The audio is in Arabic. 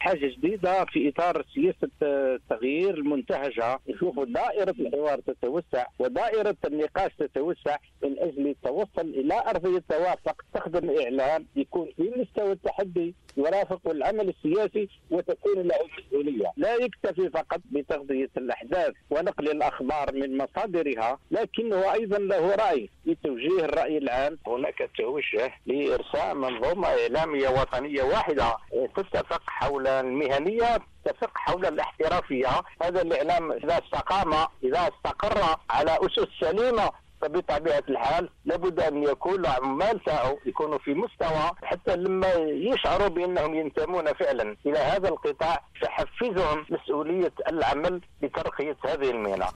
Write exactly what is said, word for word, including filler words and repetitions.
حاجة جديدة في إطار سياسة التغيير المنتهجة. نشوفوا دائرة الحوار تتوسع ودائرة النقاش تتوسع من أجل التوصل إلى أرضية توافق تخدم الإعلام يكون في مستوى التحدي يرافق العمل السياسي وتكون له مسؤولية. لا يكتفي فقط بتغطية الأحداث ونقل الأخبار من مصادرها، لكنه أيضا له رأي لتوجيه الرأي العام. هناك توجه لإرساء منظومة إعلامية وطنية واحدة تتفق حول المهنية، تتفق حول الاحترافية. هذا الإعلام إذا استقام، إذا استقر على أسس سليمة، فبطبيعة الحال لابد أن يكون عمال تاعو يكونوا في مستوى حتى لما يشعروا بأنهم ينتمون فعلا إلى هذا القطاع تحفزهم مسؤولية العمل بترقية هذه المهنة.